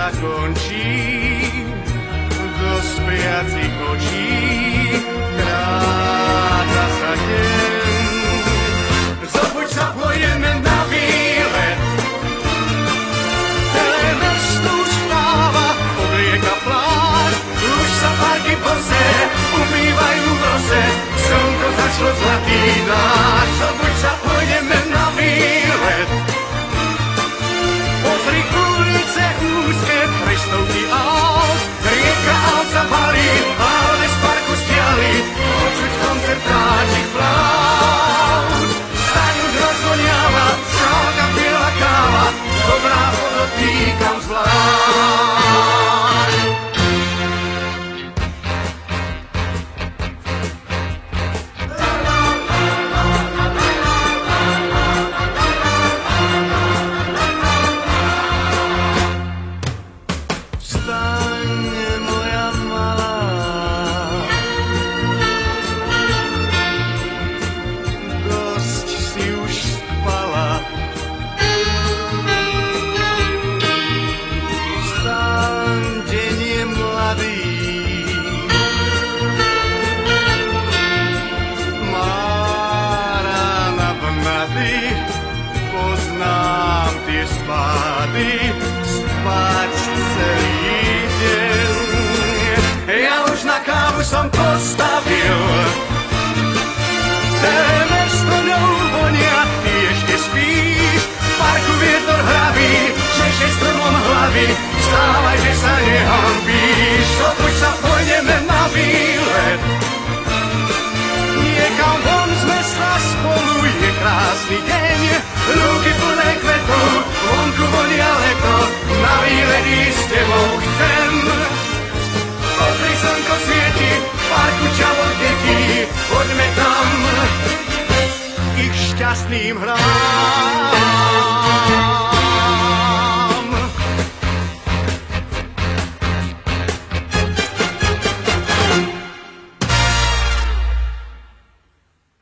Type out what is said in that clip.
sa končí, do spiacich očí kráča sa deň. Zobuď sa, pôjdeme na výlet, celé mesto už vstáva, od rieka pláž, už sa parky bose, umývajú v rose, slnko začalo zlatý náš. Zobuď sa, pôjdeme na výlet, pozri ulice úzke, prestovky aut, rieka aut sa balí, ale z parku stiali, počuť koncertáčik flaut. Staňuť rozvoniava, šálka biela káva, dobrá podotýkam zvlášť. Poznám tie spády, spať celý deň. Ja už na kávu som postavil, celé mesto ňou vonia, ty ešte spíš, v parku vietor hraví, šeše stromom hlavy, vstávaj, že sa nehanbíš. Zobuď sa, pôjdeme na výlet, niekam von z mesta spolu, je krásny deň, ruky plné kvetov, vonku vonia leto, na výlet ísť s tebou chcem. Pozri, slnko svieti, v parku čavo detí, poďme tam ich šťastným hrám.